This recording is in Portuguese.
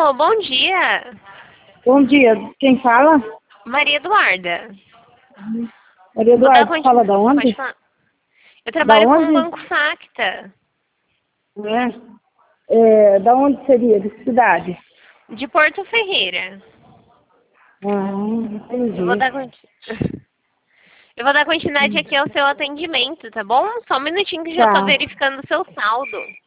Alô, bom dia. Bom dia, quem fala? Maria Eduarda. Maria Vou dar Eduarda, fala da onde? Pode falar. Eu Da trabalho com o onde? Banco Facta, Da onde seria? De que cidade? de Porto Ferreira. Eu vou Entendi. dar Eu vou dar continuidade aqui ao seu atendimento, tá bom? Só um minutinho que já tô Tá, verificando o seu saldo.